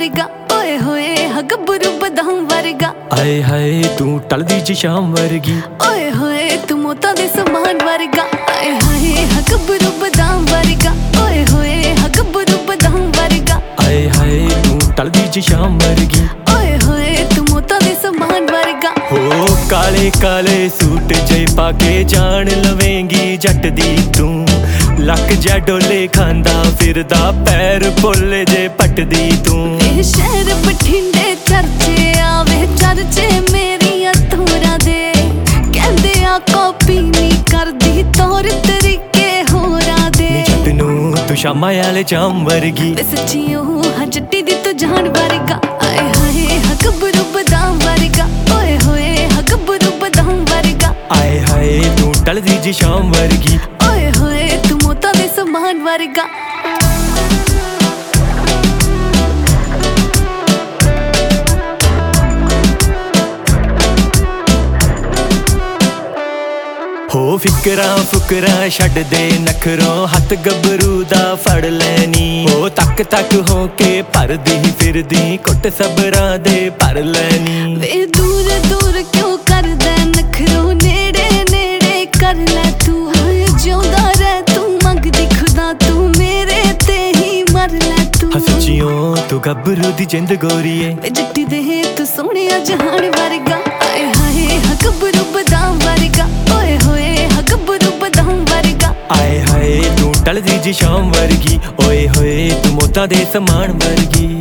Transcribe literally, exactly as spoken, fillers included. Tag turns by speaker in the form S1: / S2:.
S1: वर्गा ओए होए हा गब्बरू बदाम वर्गा।
S2: आए हाय तू टलदी च शाम वर्गी
S1: ओए होए तू मोता दे समान वर्गा। आए हाय हा गब्बरू बदाम वर्गा ओए होए हा गब्बरू बदाम वर्गा।
S2: आए हाय तू टलदी च शाम वर्गी
S1: ओए होए तू मोता दे समान वर्गा।
S2: हो काले काले सूट जे पाके जान लवेंगी जट दी तू। लक जा डोले खांदा फिरदा पैर भोले जे पटदी तू।
S1: वे शहर बठिंडे चर्चे आवे चर्चे मेरिया तोरा दे। कहंदे आ कॉपी नी करदी तौर तरीके होरा दे।
S2: जट नू तू शामा आले जाम वर्गी
S1: वे सच्चियों हा जट्टी दी तू जान वर्गा। आए हाय हा गब्बरू बदाम वर्गा ओए होए हा गब्बरू बदाम वर्गा।
S2: आए हाय तू टलदी जी शाम वर्गी
S1: ओए होए तू मोता दे समान वर्गा।
S2: हो फिकरा फुकरा छड़ दे नखरों हथ गबरू दा फड़ लैनी। हो तक तक हो के भरदी फिरदी कुट सबरा दे भर लैनी।
S1: वे दूर दूर क्यों कर दे नखरो नेड़े नेड़े कर ले तू। हाय जिउंदा रह तू मंगदी खुदा तू मेरे ते ही मर ले तू।
S2: हसचियों तू गबरू दी जिंद गोरीए
S1: वे जट्टी दे तू सोहणिया जहान वर्गा। आए हाय हा गब्बरू बदाम वर्गा ओए होए हा गब्बरू बदाम वर्गा।
S2: आए हाय तू टलदी जी शाम वर्गी ओए होए तू मोता दे समान वर्गी।